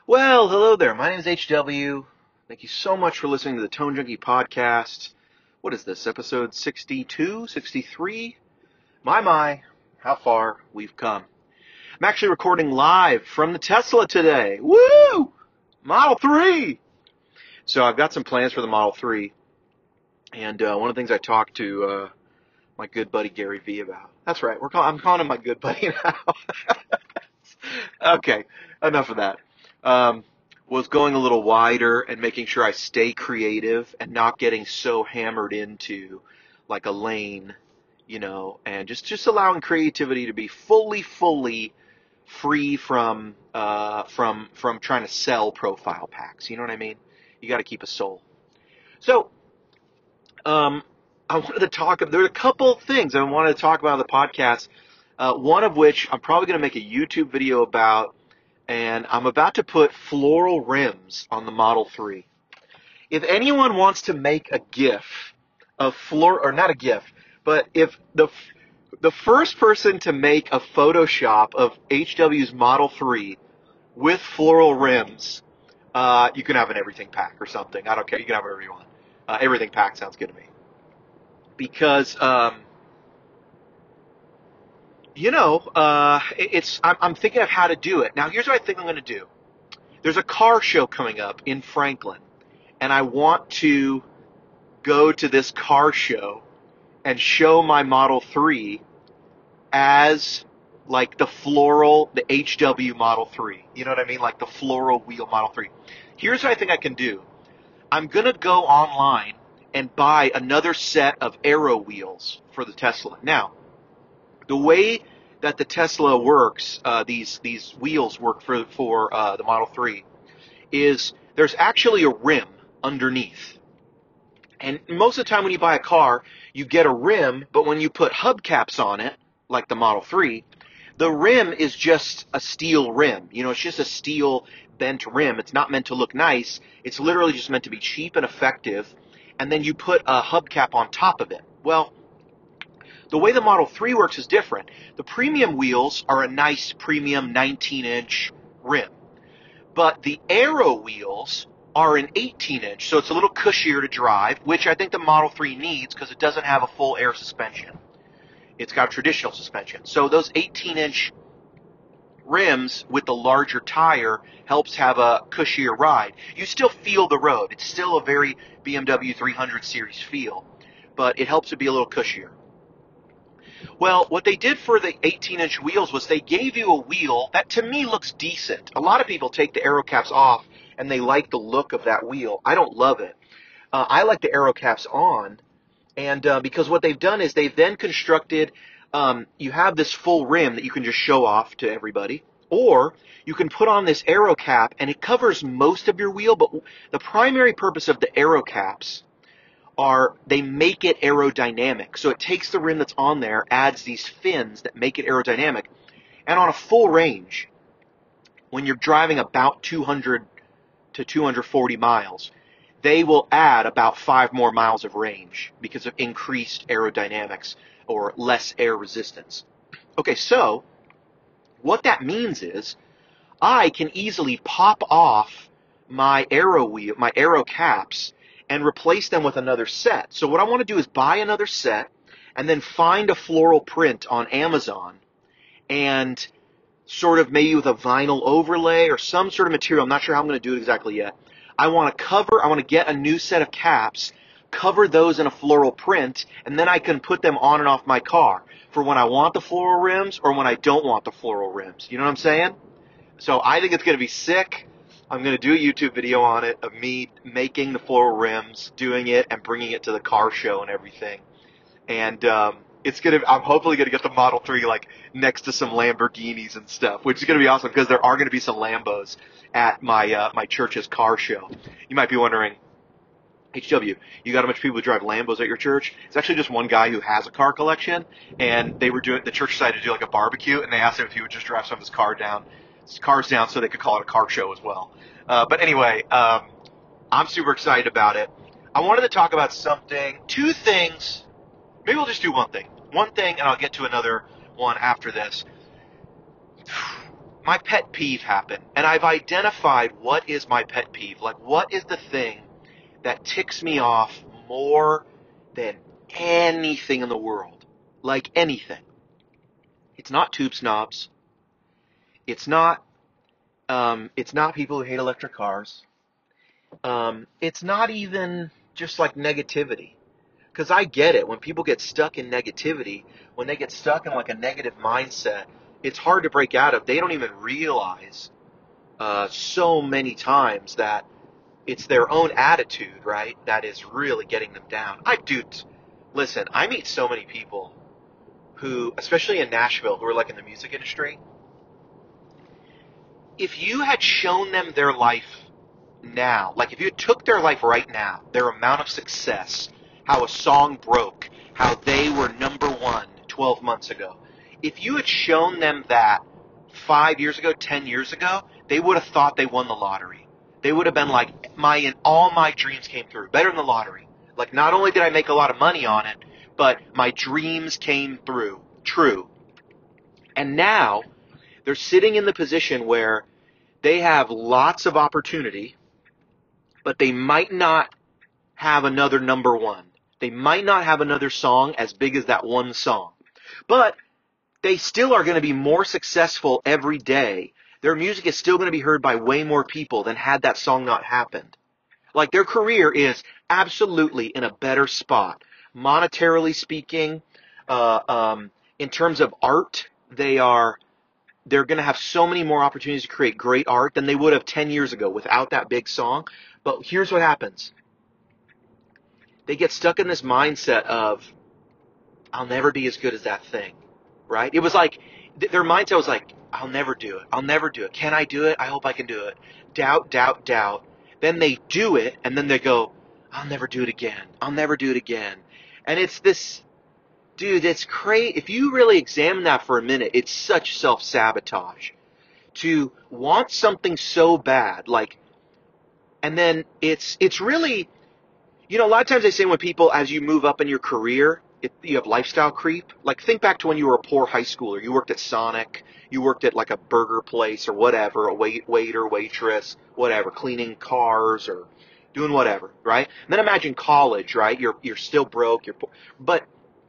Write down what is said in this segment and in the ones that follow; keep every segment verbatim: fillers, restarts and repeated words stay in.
Well, hello there. My name is H W. Thank you so much for listening to the Tone Junkie podcast. What is this, episode sixty-two, sixty-three? My, my, how far we've come. I'm actually recording live from the Tesla today. Woo! Model three! So I've got some plans for the Model three. And uh, one of the things I talked to uh, my good buddy Gary Vee about. That's right, we're call- I'm calling him my good buddy now. Okay, enough of that. Um, was going a little wider and making sure I stay creative and not getting so hammered into like a lane, you know, and just, just allowing creativity to be fully, fully free from, uh, from, from trying to sell profile packs. You know what I mean? You got to keep a soul. So, um, I wanted to talk, there are a couple things I wanted to talk about on the podcast. Uh, one of which I'm probably going to make a YouTube video about, and I'm about to put floral rims on the Model three. If anyone wants to make a GIF of floor, or not a GIF, but if the the first person to make a Photoshop of H W's Model three with floral rims, uh, you can have an everything pack or something. I don't care. You can have whatever you want. Uh, everything pack sounds good to me. Because, um, you know, uh, it's I'm, I'm thinking of how to do it. Now, here's what I think I'm going to do. There's a car show coming up in Franklin, and I want to go to this car show and show my Model three as like the floral, the H W Model three. You know what I mean? Like the floral wheel Model three. Here's what I think I can do. I'm going to go online and buy another set of Aero wheels for the Tesla. Now, the way that the Tesla works, uh, these these wheels work for for uh, the Model three, is there's actually a rim underneath. And most of the time when you buy a car, you get a rim, but when you put hubcaps on it, like the Model three, the rim is just a steel rim. You know, it's just a steel bent rim. It's not meant to look nice. It's literally just meant to be cheap and effective. And then you put a hubcap on top of it. Well, the way the Model three works is different. The premium wheels are a nice premium nineteen inch rim. But the Aero wheels are an eighteen inch, so it's a little cushier to drive, which I think the Model three needs because it doesn't have a full air suspension. It's got traditional suspension. So those eighteen inch rims with the larger tire helps have a cushier ride. You still feel the road. It's still a very B M W three hundred series feel, but it helps it be a little cushier. Well, what they did for the eighteen inch wheels was they gave you a wheel that to me looks decent. A lot of people take the Aero caps off and they like the look of that wheel. I don't love it. Uh, I like the Aero caps on, and uh, because what they've done is they've then constructed, um, you have this full rim that you can just show off to everybody, or you can put on this Aero cap and it covers most of your wheel, but the primary purpose of the Aero caps are they make it aerodynamic. So it takes the rim that's on there, adds these fins that make it aerodynamic, and on a full range, when you're driving about two hundred to two hundred forty miles, they will add about five more miles of range because of increased aerodynamics or less air resistance. Okay, so what that means is I can easily pop off my Aero wheel, my Aero caps, and replace them with another set. So what I want to do is buy another set and then find a floral print on Amazon and sort of maybe with a vinyl overlay or some sort of material. I'm not sure how I'm going to do it exactly yet. I want to cover, I want to get a new set of caps, cover those in a floral print, and then I can put them on and off my car for when I want the floral rims or when I don't want the floral rims. You know what I'm saying? So I think it's going to be sick. I'm going to do a YouTube video on it of me making the floral rims, doing it, and bringing it to the car show and everything. And um, it's going to, I'm hopefully going to get the Model three like next to some Lamborghinis and stuff, which is going to be awesome because there are going to be some Lambos at my uh, my church's car show. You might be wondering, H W, you got a bunch of people who drive Lambos at your church? It's actually just one guy who has a car collection, and they were doing, the church decided to do like a barbecue, and they asked him if he would just drive some of his car down, his cars down so they could call it a car show as well. Uh, but anyway, um, I'm super excited about it. I wanted to talk about something, two things. Maybe we'll just do one thing. One thing, and I'll get to another one after this. my pet peeve happened, and I've identified what is my pet peeve. Like, what is the thing that ticks me off more than anything in the world? Like anything. It's not tube snobs. It's not. Um, it's not people who hate electric cars. Um, it's not even just like negativity. Because I get it. When people get stuck in negativity, when they get stuck in like a negative mindset, it's hard to break out of. They don't even realize uh, so many times that it's their own attitude, right, that is really getting them down. I do. Listen, I meet so many people who, especially in Nashville, who are like in the music industry. If you had shown them their life now, like if you took their life right now, their amount of success, how a song broke, how they were number one twelve months ago, if you had shown them that five years ago, ten years ago, they would have thought they won the lottery. They would have been like, my, all my dreams came through, better than the lottery. Like, not only did I make a lot of money on it, but my dreams came through, true. And now, they're sitting in the position where they have lots of opportunity, but they might not have another number one. They might not have another song as big as that one song. But they still are going to be more successful every day. Their music is still going to be heard by way more people than had that song not happened. Like, their career is absolutely in a better spot. Monetarily speaking, uh, um, in terms of art, they are, they're going to have so many more opportunities to create great art than they would have ten years ago without that big song. But here's what happens. They get stuck in this mindset of, I'll never be as good as that thing, right? It was like, their mindset was like, I'll never do it. I'll never do it. Can I do it? I hope I can do it. Doubt, doubt, doubt. Then they do it, and then they go, I'll never do it again. I'll never do it again. And it's this, dude, it's crazy. If you really examine that for a minute, it's such self-sabotage. To want something so bad, like, and then it's it's really, you know, a lot of times they say when people, as you move up in your career, it, you have lifestyle creep. Like, think back to when you were a poor high schooler. You worked at Sonic. You worked at like a burger place or whatever, a wait, waiter, waitress, whatever, cleaning cars or doing whatever, right? And then imagine college, right? You're you're still broke. You're poor. But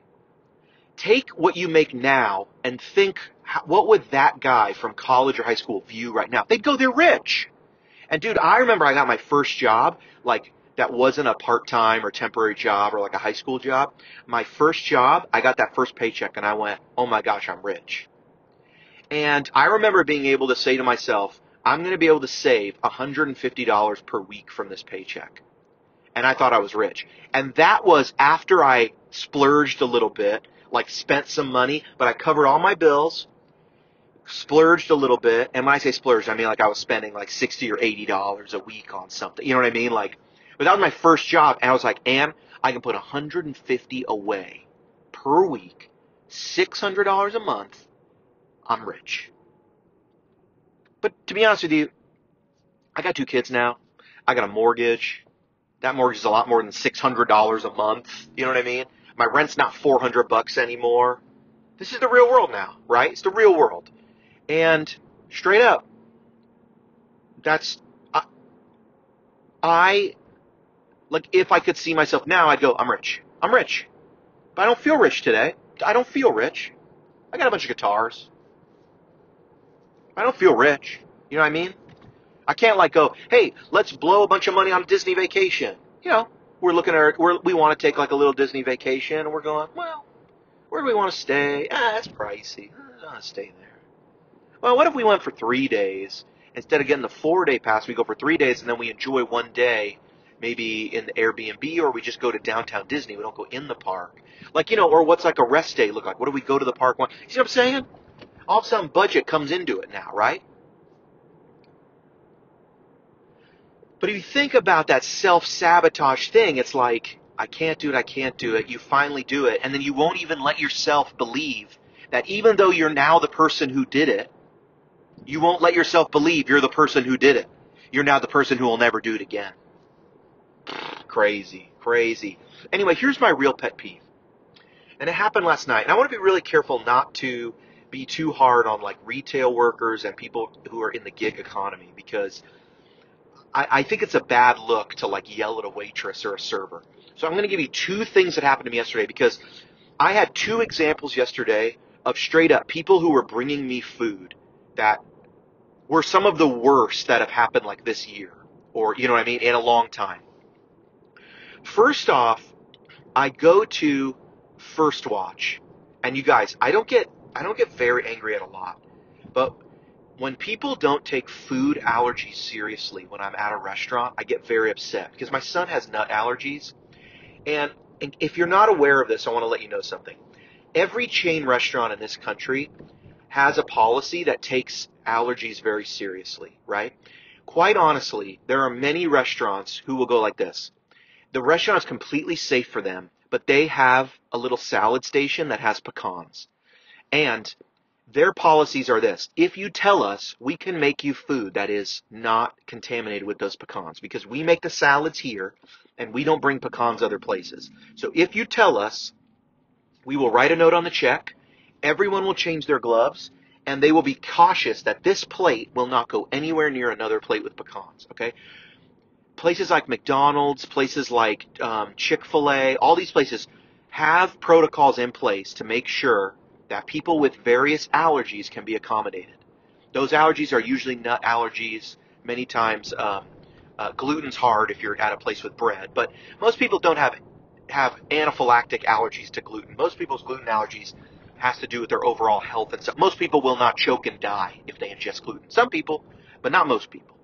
take what you make now and think, how, what would that guy from college or high school view right now? They'd go, they're rich. And dude, I remember I got my first job, like, that wasn't a part-time or temporary job or like a high school job. My first job, I got that first paycheck and I went, oh my gosh, I'm rich. And I remember being able to say to myself, I'm going to be able to save one hundred fifty dollars per week from this paycheck. And I thought I was rich. And that was after I splurged a little bit, like spent some money, but I covered all my bills, splurged a little bit. And when I say splurged, I mean like I was spending like sixty or eighty dollars a week on something. You know what I mean? Like, but that was my first job. And I was like, and I can put one hundred fifty away per week, six hundred dollars a month. I'm rich. But to be honest with you, I got two kids now. I got a mortgage. That mortgage is a lot more than six hundred dollars a month. You know what I mean? My rent's not four hundred bucks anymore. This is the real world now, right? It's the real world. And straight up, that's, I, I, like, if I could see myself now, I'd go, I'm rich. I'm rich. But I don't feel rich today. I don't feel rich. I got a bunch of guitars. I don't feel rich. You know what I mean? I can't like go, hey, let's blow a bunch of money on a Disney vacation. You know, we're looking at, we're, we want to take like a little Disney vacation, and we're going, well, where do we want to stay? Ah, that's pricey. I don't want to stay there. Well, what if we went for three days? Instead of getting the four-day pass, we go for three days, and then we enjoy one day, maybe in the Airbnb, or we just go to downtown Disney. We don't go in the park. Like, you know, or what's like a rest day look like? What do we go to the park? One? You see what I'm saying? All of a sudden, budget comes into it now, right? But if you think about that self-sabotage thing, it's like, I can't do it, I can't do it. You finally do it, and then you won't even let yourself believe that even though you're now the person who did it, you won't let yourself believe you're the person who did it. You're now the person who will never do it again. Crazy, crazy. Anyway, here's my real pet peeve. And it happened last night. And I want to be really careful not to be too hard on like retail workers and people who are in the gig economy, because I, I think it's a bad look to like yell at a waitress or a server. So I'm going to give you two things that happened to me yesterday, because I had two examples yesterday of straight up people who were bringing me food that were some of the worst that have happened like this year, or, you know what I mean, in a long time. First off, I go to First Watch, and you guys, I don't get, I don't get very angry at a lot, but when people don't take food allergies seriously when I'm at a restaurant, I get very upset, because my son has nut allergies. And if you're not aware of this, I want to let you know something. Every chain restaurant in this country has a policy that takes allergies very seriously, right? Quite honestly, there are many restaurants who will go like this. The restaurant is completely safe for them, but they have a little salad station that has pecans. And their policies are this: if you tell us, we can make you food that is not contaminated with those pecans, because we make the salads here and we don't bring pecans other places. So if you tell us, we will write a note on the check, everyone will change their gloves, and they will be cautious that this plate will not go anywhere near another plate with pecans, okay? Places like McDonald's, places like um, Chick-fil-A, all these places have protocols in place to make sure that people with various allergies can be accommodated. Those allergies are usually nut allergies. Many times um, uh, gluten's hard if you're at a place with bread, but most people don't have have anaphylactic allergies to gluten. Most people's gluten allergies has to do with their overall health and stuff. Most people will not choke and die if they ingest gluten. Some people, but not most people.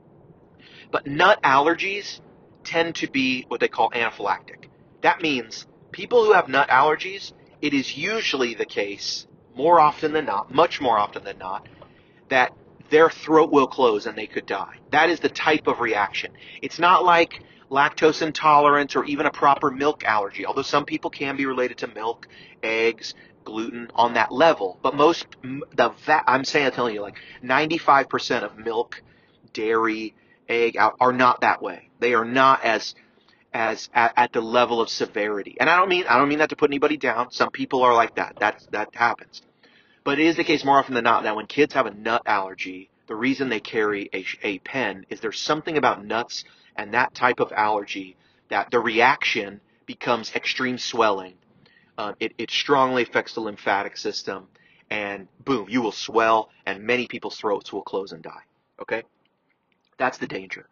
But nut allergies tend to be what they call anaphylactic. That means people who have nut allergies, it is usually the case, more often than not, much more often than not, that their throat will close and they could die. That is the type of reaction. It's not like lactose intolerance or even a proper milk allergy, although some people can be related to milk, eggs, gluten on that level. But most, the va- I'm saying, I'm telling you, like ninety-five percent of milk, dairy, egg are not that way. They are not as as at, at the level of severity. And I don't mean I don't mean that to put anybody down. Some people are like that. That that happens. But it is the case more often than not that when kids have a nut allergy, the reason they carry a, a pen is there's something about nuts and that type of allergy that the reaction becomes extreme swelling. Uh, it, it strongly affects the lymphatic system, and boom, you will swell, and many people's throats will close and die. Okay? That's the danger.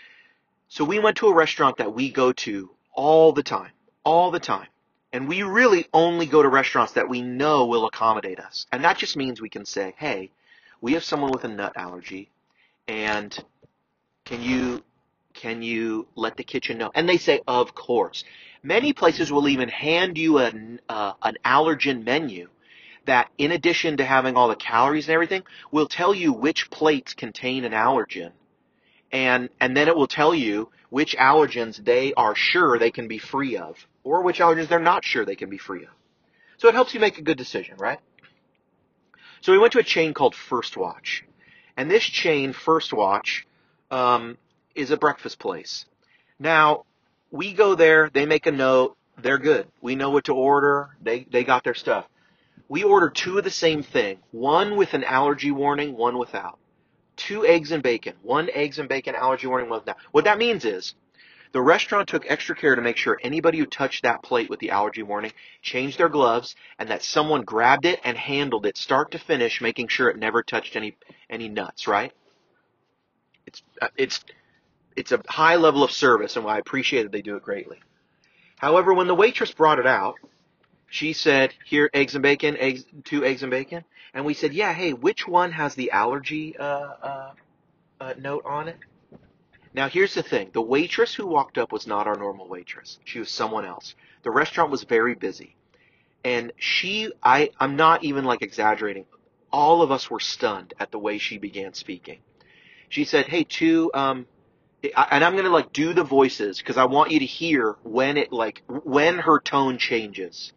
So we went to a restaurant that we go to all the time, all the time. And we really only go to restaurants that we know will accommodate us. And that just means we can say, hey, we have someone with a nut allergy, and can you can you let the kitchen know? And they say, of course. Many places will even hand you an, uh, an allergen menu that, in addition to having all the calories and everything, will tell you which plates contain an allergen. And and then it will tell you which allergens they are sure they can be free of, or which allergens they're not sure they can be free of. So it helps you make a good decision, right? So we went to a chain called First Watch. And this chain, First Watch, um, is a breakfast place. Now, we go there, they make a note, they're good. We know what to order, they, they got their stuff. We ordered two of the same thing, one with an allergy warning, one without. Two eggs and bacon. One eggs and bacon allergy warning, one without. What that means is the restaurant took extra care to make sure anybody who touched that plate with the allergy warning changed their gloves, and that someone grabbed it and handled it start to finish, making sure it never touched any any nuts, right? It's it's it's a high level of service, and I appreciate that they do it greatly. However, when the waitress brought it out, she said, here, eggs and bacon, eggs, two eggs and bacon. And we said, yeah, hey, which one has the allergy uh, uh, uh, note on it? Now, here's the thing. The waitress who walked up was not our normal waitress. She was someone else. The restaurant was very busy. And she, I, I'm not even like exaggerating. All of us were stunned at the way she began speaking. She said, hey, two, um, and I'm going to like do the voices because I want you to hear when it like, when her tone changes.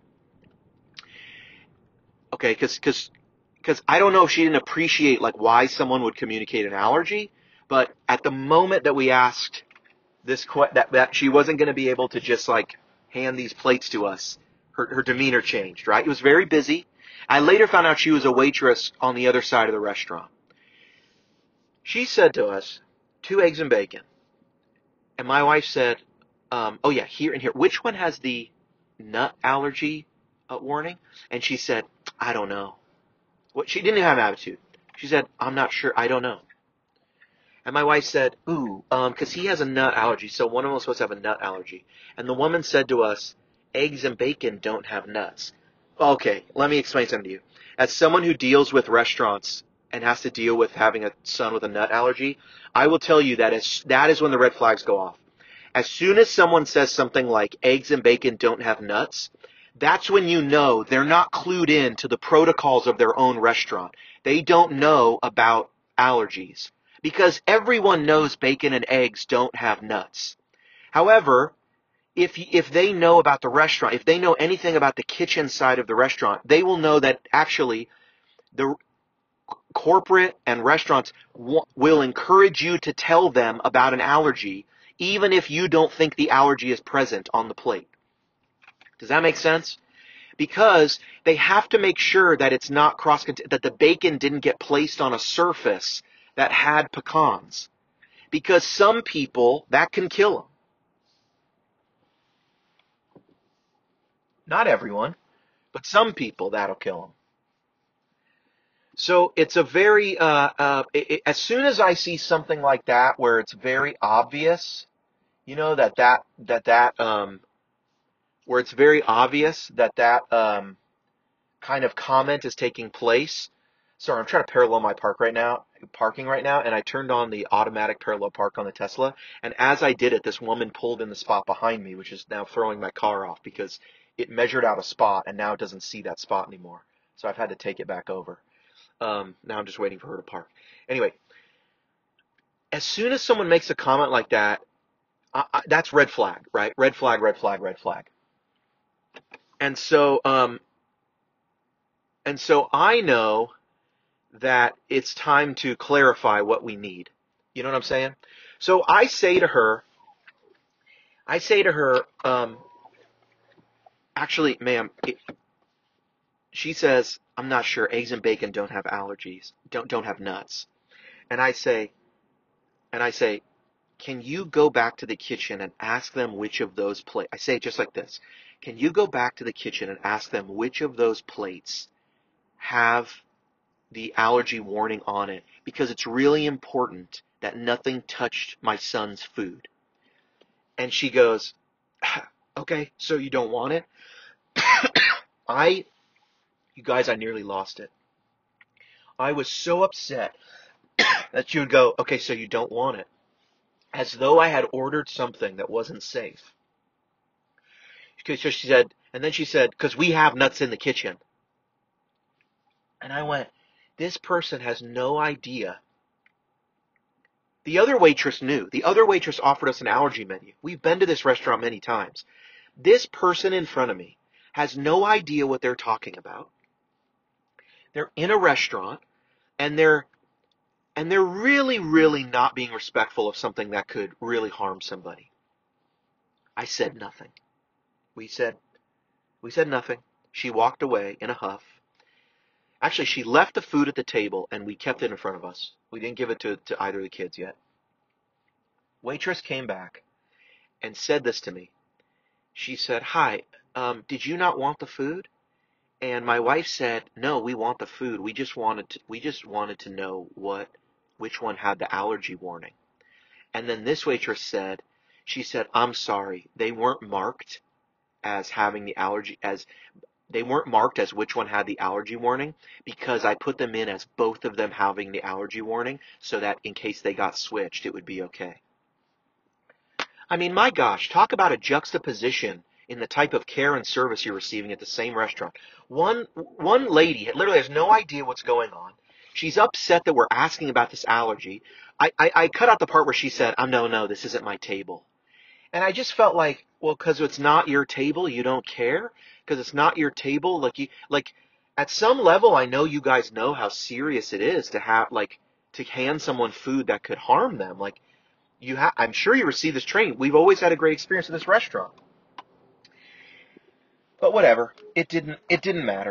Okay, because because because I don't know if she didn't appreciate like why someone would communicate an allergy, but at the moment that we asked this que- that that she wasn't going to be able to just like hand these plates to us, her her demeanor changed. Right, it was very busy, I later found out she was a waitress on the other side of the restaurant. She said to us, two eggs and bacon. And my wife said, um, oh yeah, here and here. Which one has the nut allergy uh, warning? And she said, I don't know. What, she didn't have an attitude. She said, I'm not sure. I don't know. And my wife said, ooh, um, cause he has a nut allergy. So one of them was supposed to have a nut allergy. And the woman said to us, eggs and bacon don't have nuts. Okay, let me explain something to you. As someone who deals with restaurants and has to deal with having a son with a nut allergy, I will tell you that is, that is when the red flags go off. As soon as someone says something like eggs and bacon don't have nuts, that's when you know they're not clued in to the protocols of their own restaurant. They don't know about allergies because everyone knows bacon and eggs don't have nuts. However, if if they know about the restaurant, if they know anything about the kitchen side of the restaurant, they will know that actually the corporate and restaurants w- will encourage you to tell them about an allergy, even if you don't think the allergy is present on the plate. Does that make sense? Because they have to make sure that it's not cross that the bacon didn't get placed on a surface that had pecans. Because some people, that can kill them. Not everyone, but some people, that'll kill them. So it's a very, uh, uh, it, it, as soon as I see something like that where it's very obvious, you know, that that, that that, um, where it's very obvious that that, um, kind of comment is taking place. Sorry, I'm trying to parallel my park right now, parking right now, and I turned on the automatic parallel park on the Tesla. And as I did it, this woman pulled in the spot behind me, which is now throwing my car off because it measured out a spot and now it doesn't see that spot anymore. So I've had to take it back over. Um, now I'm just waiting for her to park. Anyway, as soon as someone makes a comment like that, I, I, that's red flag, right? Red flag, red flag, red flag. And so, um, and so I know that it's time to clarify what we need. You know what I'm saying? So I say to her, I say to her, um, actually, ma'am, it, she says, I'm not sure. Eggs and bacon don't have allergies, don't don't have nuts. And I say, and I say, can you go back to the kitchen and ask them which of those plates? I say it just like this. Can you go back to the kitchen and ask them which of those plates have the allergy warning on it? Because it's really important that nothing touched my son's food. And she goes, okay, so you don't want it? I, you guys, I nearly lost it. I was so upset that she would go, okay, so you don't want it. As though I had ordered something that wasn't safe. So she said, and then she said, because we have nuts in the kitchen. And I went, this person has no idea. The other waitress knew. The other waitress offered us an allergy menu. We've been to this restaurant many times. This person in front of me has no idea what they're talking about. They're in a restaurant, and they're and they're really, really not being respectful of something that could really harm somebody. I said nothing. We said we said nothing. She walked away in a huff. Actually, she left the food at the table, and we kept it in front of us. We didn't give it to, to either of the kids yet. Waitress came back and said this to me. She said, hi, um, did you not want the food? And my wife said, no, we want the food. We just wanted to, we just wanted to know what, which one had the allergy warning. And then this waitress said, she said, I'm sorry, they weren't marked as having the allergy, as they weren't marked as which one had the allergy warning because I put them in as both of them having the allergy warning so that in case they got switched, it would be okay. I mean, my gosh, talk about a juxtaposition in the type of care and service you're receiving at the same restaurant. One, one lady literally has no idea what's going on. She's upset that we're asking about this allergy. I, I, I cut out the part where she said, oh, no, no, this isn't my table. And I just felt like, well, because it's not your table, you don't care? Because it's not your table, like you, like at some level, I know you guys know how serious it is to have, like, to hand someone food that could harm them. Like, you have, I'm sure you received this training. We've always had a great experience at this restaurant. But whatever, it didn't, it didn't matter.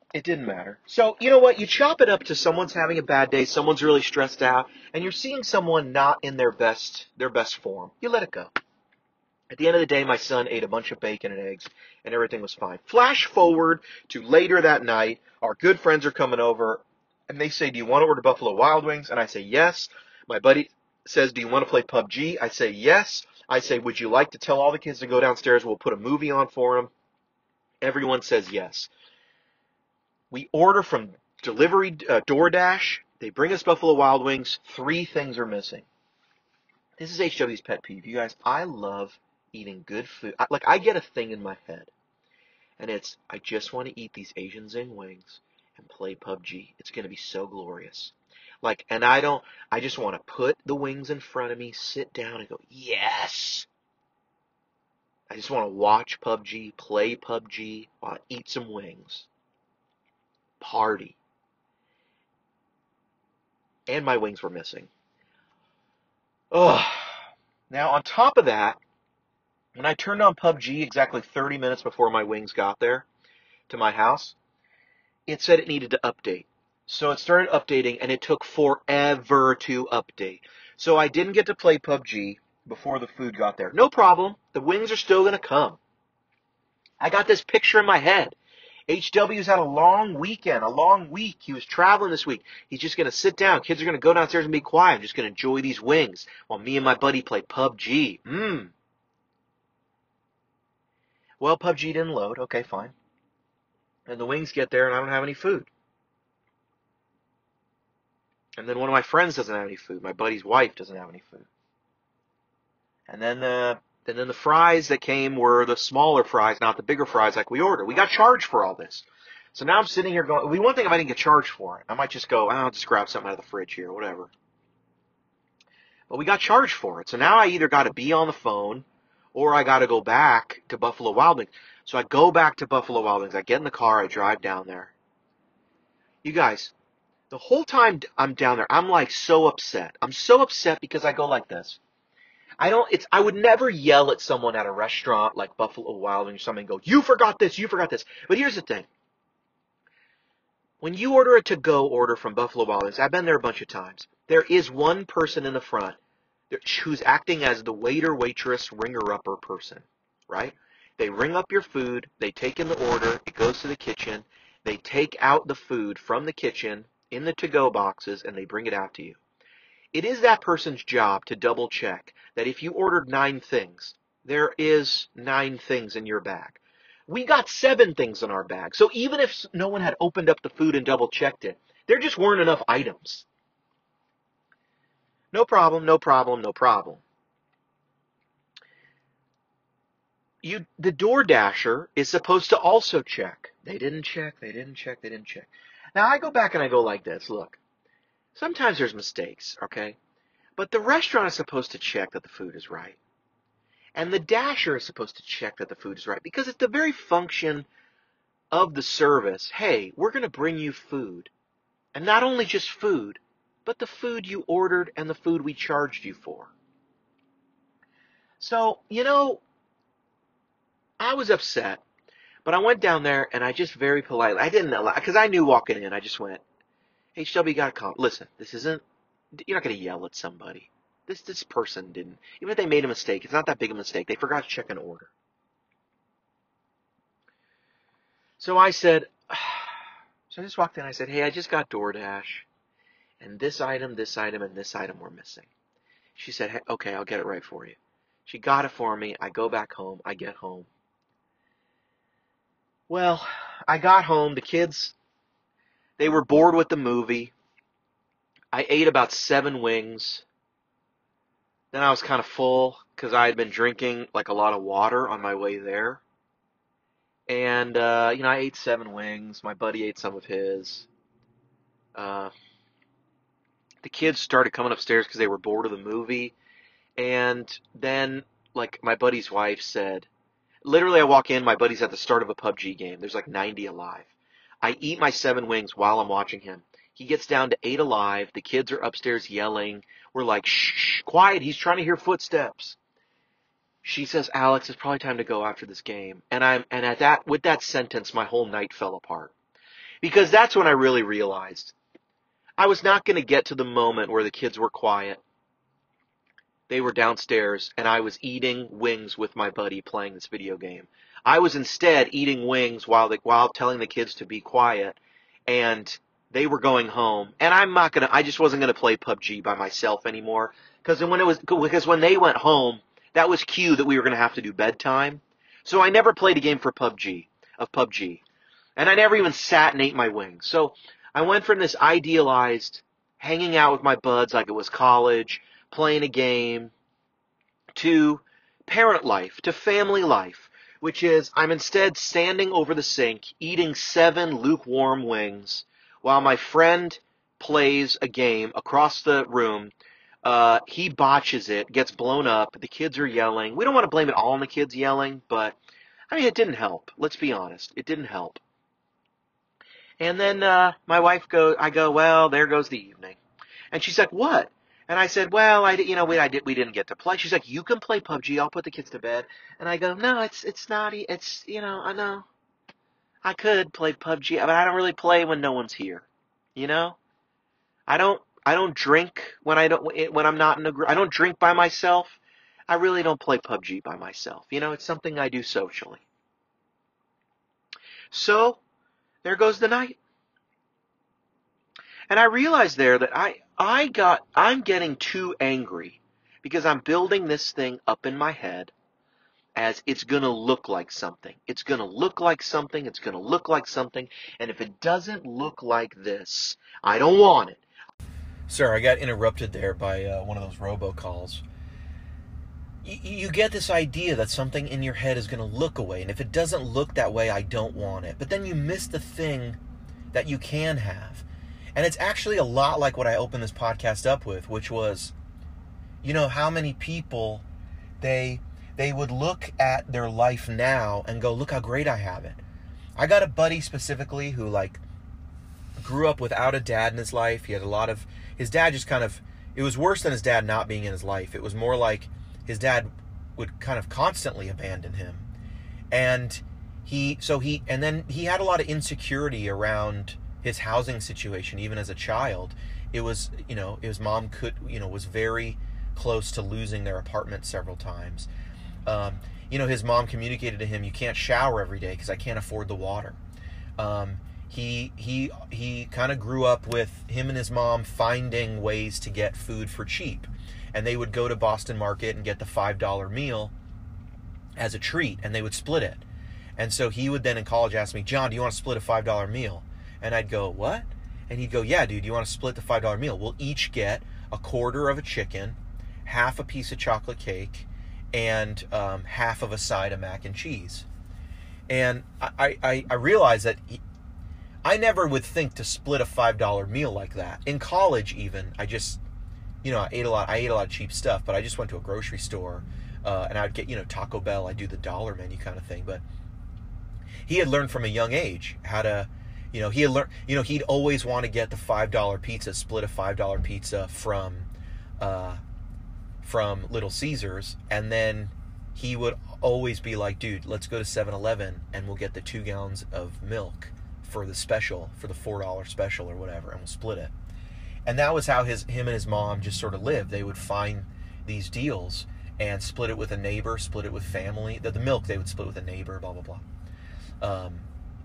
It didn't matter. So, you know what? You chop it up to someone's having a bad day, someone's really stressed out, and you're seeing someone not in their best their best form. You let it go. At the end of the day, my son ate a bunch of bacon and eggs, and everything was fine. Flash forward to later that night. Our good friends are coming over, and they say, do you want to order Buffalo Wild Wings? And I say, yes. My buddy says, do you want to play P U B G? I say, yes. I say, would you like to tell all the kids to go downstairs? We'll put a movie on for them. Everyone says yes. We order from delivery uh, DoorDash. They bring us Buffalo Wild Wings. Three things are missing. This is H W's pet peeve. You guys, I love eating good food. I, like, I get a thing in my head, and it's, I just want to eat these Asian Zing wings and play P U B G. It's going to be so glorious. Like, and I don't, I just want to put the wings in front of me, sit down, and go, yes! I just want to watch P U B G, play P U B G, while I eat some wings. Party. And my wings were missing. Ugh. Now, on top of that, when I turned on P U B G exactly thirty minutes before my wings got there to my house, it said it needed to update. So it started updating, and it took forever to update. So I didn't get to play P U B G before the food got there. No problem. The wings are still going to come. I got this picture in my head. H W's had a long weekend, a long week. He was traveling this week. He's just going to sit down. Kids are going to go downstairs and be quiet. I'm just going to enjoy these wings while me and my buddy play P U B G. Mmm. Well, P U B G didn't load. Okay, fine. And the wings get there, and I don't have any food. And then one of my friends doesn't have any food. My buddy's wife doesn't have any food. And then the and then the fries that came were the smaller fries, not the bigger fries like we ordered. We got charged for all this. So now I'm sitting here going, well, one thing if I didn't get charged for it, I might just go, oh, I'll just grab something out of the fridge here, whatever. But we got charged for it. So now I either got to be on the phone or I got to go back to Buffalo Wild Wings. So I go back to Buffalo Wild Wings. I get in the car. I drive down there. You guys, the whole time I'm down there, I'm like so upset. I'm so upset because I go like this. I don't, it's, I would never yell at someone at a restaurant like Buffalo Wild Wings or something and go, you forgot this, you forgot this. But here's the thing. When you order a to-go order from Buffalo Wild Wings, I've been there a bunch of times, there is one person in the front who's acting as the waiter, waitress, ringer-upper person, right? They ring up your food, they take in the order, it goes to the kitchen, they take out the food from the kitchen in the to-go boxes, and they bring it out to you. It is that person's job to double check that if you ordered nine things, there is nine things in your bag. We got seven things in our bag. So even if no one had opened up the food and double checked it, there just weren't enough items. No problem, no problem, no problem. You, the DoorDasher is supposed to also check. They didn't check, they didn't check, they didn't check. Now I go back and I go like this, look. Sometimes there's mistakes, okay? But the restaurant is supposed to check that the food is right. And the dasher is supposed to check that the food is right. Because it's the very function of the service. Hey, we're going to bring you food. And not only just food, but the food you ordered and the food we charged you for. So, you know, I was upset. But I went down there and I just very politely, I didn't allow, because I knew walking in, I just went, H W, you got to calm. Listen, this isn't, you're not going to yell at somebody. This this person didn't, even if they made a mistake, it's not that big a mistake. They forgot to check an order. So I said, so I just walked in, I said, hey, I just got DoorDash, and this item, this item, and this item were missing. She said, hey, okay, I'll get it right for you. She got it for me. I go back home. I get home. Well, I got home. The kids, they were bored with the movie. I ate about seven wings. Then I was kind of full because I had been drinking like a lot of water on my way there. And, uh, you know, I ate seven wings. My buddy ate some of his. Uh, the kids started coming upstairs because they were bored of the movie. And then, like, my buddy's wife said, literally I walk in, my buddy's at the start of a P U B G game. There's like ninety alive. I eat my seven wings while I'm watching him. He gets down to eight alive. The kids are upstairs yelling. We're like, shh, shh, quiet. He's trying to hear footsteps. She says, Alex, it's probably time to go after this game. And I'm, and at that, with that sentence, my whole night fell apart. Because that's when I really realized I was not going to get to the moment where the kids were quiet. They were downstairs, and I was eating wings with my buddy playing this video game. I was instead eating wings while the, while telling the kids to be quiet, and they were going home. And I'm not gonna. I just wasn't gonna play P U B G by myself anymore, because when it was because when they went home, that was cue that we were gonna have to do bedtime. So I never played a game for P U B G of P U B G, and I never even sat and ate my wings. So I went from this idealized hanging out with my buds like it was college, playing a game, to parent life, to family life, which is I'm instead standing over the sink, eating seven lukewarm wings, while my friend plays a game across the room. Uh, he botches it, gets blown up, the kids are yelling. We don't want to blame it all on the kids yelling, but, I mean, it didn't help. Let's be honest. It didn't help. And then uh, my wife goes, I go, well, there goes the evening. And she's like, what? And I said, well, I, you know, we, I did, we didn't get to play. She's like, you can play P U B G. I'll put the kids to bed. And I go, no, it's, it's not, it's, you know, I know. I could play P U B G, but I don't really play when no one's here. You know? I don't, I don't drink when I don't, when I'm not in a group. I don't drink by myself. I really don't play P U B G by myself. You know, it's something I do socially. So, there goes the night. And I realized there that I, I got, I'm getting too angry because I'm building this thing up in my head as it's going to look like something. It's going to look like something. It's going to look like something. And if it doesn't look like this, I don't want it. Sorry, I got interrupted there by uh, one of those robocalls. Y- you get this idea that something in your head is going to look away. And if it doesn't look that way, I don't want it. But then you miss the thing that you can have. And it's actually a lot like what I opened this podcast up with, which was, you know, how many people, they they would look at their life now and go, look how great I have it. I got a buddy specifically who, like, grew up without a dad in his life. He had a lot of, his dad just kind of, it was worse than his dad not being in his life. It was more like his dad would kind of constantly abandon him. And he, so he, and then he had a lot of insecurity around his housing situation, even as a child. It was, you know, his mom could, you know, was very close to losing their apartment several times. Um, you know, his mom communicated to him, you can't shower every day because I can't afford the water. Um, he, he, he kind of grew up with him and his mom finding ways to get food for cheap. And they would go to Boston Market and get the five dollar meal as a treat, and they would split it. And so he would then in college ask me, John, do you want to split a five dollar meal? And I'd go, what? And he'd go, yeah, dude, you want to split the five dollar meal? We'll each get a quarter of a chicken, half a piece of chocolate cake, and um, half of a side of mac and cheese. And I, I, I realized that he, I never would think to split a five dollar meal like that. In college even, I just, you know, I ate a lot, I ate a lot of cheap stuff, but I just went to a grocery store, uh, and I'd get, you know, Taco Bell, I'd do the dollar menu kind of thing. But he had learned from a young age how to, You know, he had learned, you know, he'd always want to get the five dollar pizza, split a five dollar pizza from, uh, from Little Caesars. And then he would always be like, dude, let's go to seven eleven and we'll get the two gallons of milk for the special, for the four dollar special or whatever, and we'll split it. And that was how his, him and his mom just sort of lived. They would find these deals and split it with a neighbor, split it with family. The, the milk they would split with a neighbor, blah, blah, blah. Um,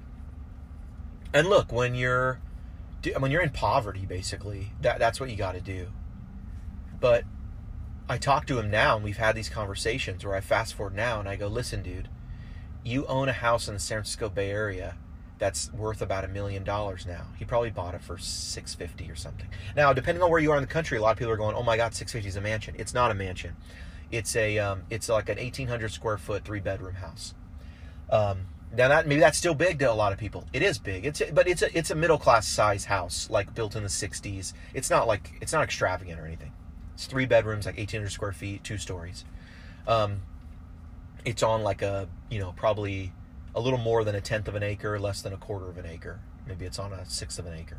And look, when you're when you're in poverty, basically, that that's what you got to do. But I talk to him now, and we've had these conversations where I fast forward now, and I go, listen, dude, you own a house in the San Francisco Bay Area that's worth about a million dollars now. He probably bought it for six fifty or something. Now, depending on where you are in the country, a lot of people are going, oh my God, six fifty is a mansion. It's not a mansion. It's a um, it's like an eighteen hundred square foot three bedroom house. Um, Now that maybe that's still big to a lot of people. It is big. It's but it's a it's a middle class size house, like built in the sixties. It's not like it's not extravagant or anything. It's three bedrooms, like eighteen hundred square feet, two stories. Um, it's on like a you know probably a little more than a tenth of an acre, less than a quarter of an acre. Maybe it's on a sixth of an acre.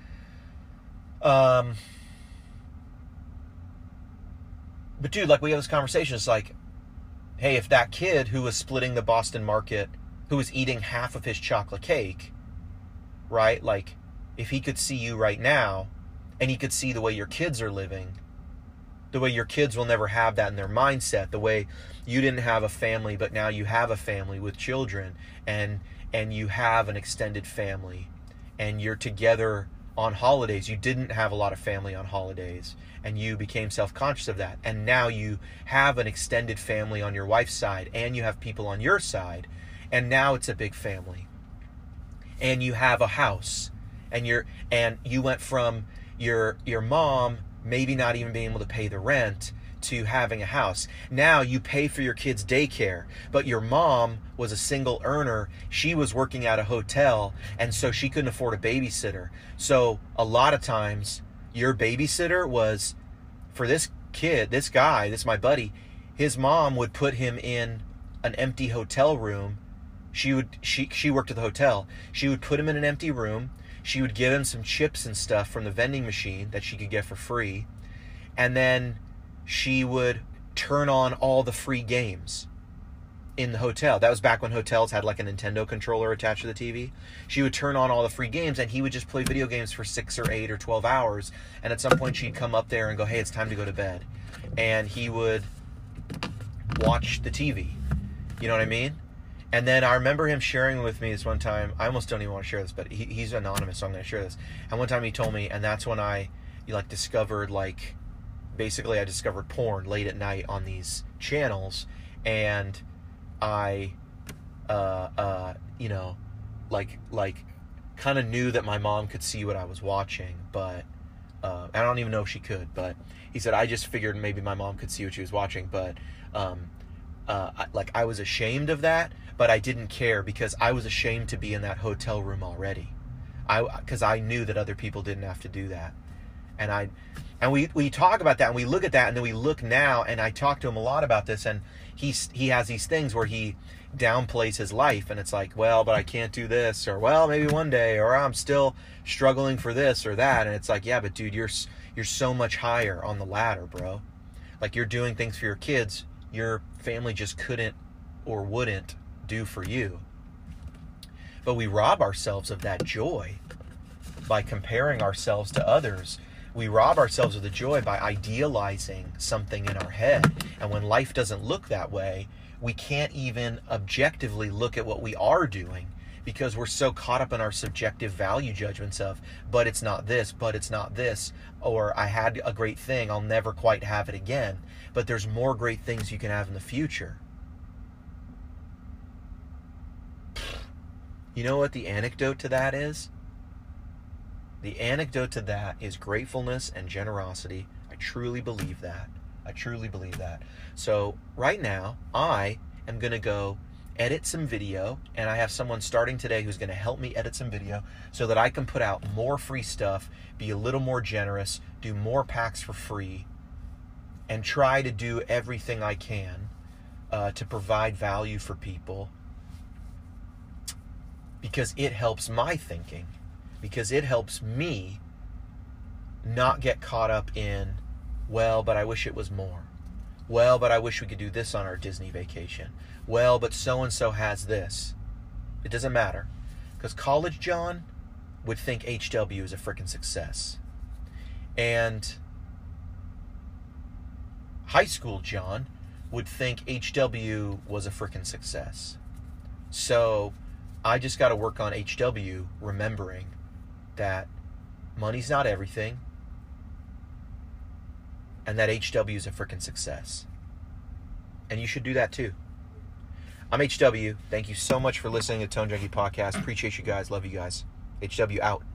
Um, but dude, like we have this conversation. It's like, hey, if that kid who was splitting the Boston Market, who was eating half of his chocolate cake, right? Like, if he could see you right now, and he could see the way your kids are living, the way your kids will never have that in their mindset, the way you didn't have a family, but now you have a family with children, and and you have an extended family, and you're together on holidays. You didn't have a lot of family on holidays, and you became self-conscious of that. And now you have an extended family on your wife's side, and you have people on your side, and now it's a big family. And you have a house, and you're and you went from your your mom maybe not even being able to pay the rent to having a house. Now you pay for your kids' daycare, but your mom was a single earner. She was working at a hotel, and so she couldn't afford a babysitter. So a lot of times your babysitter was, for this kid, this guy, this my buddy, his mom would put him in an empty hotel room. She would she she worked at the hotel. She would put him in an empty room. She would give him some chips and stuff from the vending machine that she could get for free. And then she would turn on all the free games in the hotel. That was back when hotels had like a Nintendo controller attached to the T V. She would turn on all the free games, and he would just play video games for six or eight or twelve hours. And at some point she'd come up there and go, hey, it's time to go to bed. And he would watch the T V. You know what I mean? And then I remember him sharing with me this one time. I almost don't even want to share this, but he, he's anonymous, so I'm going to share this. And one time he told me, and that's when I like discovered, like, basically I discovered porn late at night on these channels. And I, uh, uh, you know, like, like kind of knew that my mom could see what I was watching, but uh, I don't even know if she could. But he said, I just figured maybe my mom could see what she was watching, but um, uh, I, like I was ashamed of that. But I didn't care because I was ashamed to be in that hotel room already. I because I knew that other people didn't have to do that. And I and we we talk about that, and we look at that, and then we look now, and I talk to him a lot about this, and he's he has these things where he downplays his life, and it's like, well, but I can't do this, or well, maybe one day, or I'm still struggling for this or that. And it's like, yeah, but dude, you're you're so much higher on the ladder, bro. Like, you're doing things for your kids your family just couldn't or wouldn't do for you. But we rob ourselves of that joy by comparing ourselves to others. We rob ourselves of the joy by idealizing something in our head. And when life doesn't look that way, we can't even objectively look at what we are doing because we're so caught up in our subjective value judgments of, but it's not this, but it's not this, or I had a great thing, I'll never quite have it again. But there's more great things you can have in the future. You know what the anecdote to that is? The anecdote to that is gratefulness and generosity. I truly believe that. I truly believe that. So right now, I am going to go edit some video, and I have someone starting today who's going to help me edit some video so that I can put out more free stuff, be a little more generous, do more packs for free, and try to do everything I can uh, to provide value for people. Because it helps my thinking. Because it helps me not get caught up in, well, but I wish it was more. Well, but I wish we could do this on our Disney vacation. Well, but so-and-so has this. It doesn't matter. Because College John would think H W is a freaking success. And High School John would think H W was a freaking success. So I just got to work on H W remembering that money's not everything and that H W is a freaking success. And you should do that too. I'm H W. Thank you so much for listening to Tone Junkie Podcast. Appreciate you guys. Love you guys. H W out.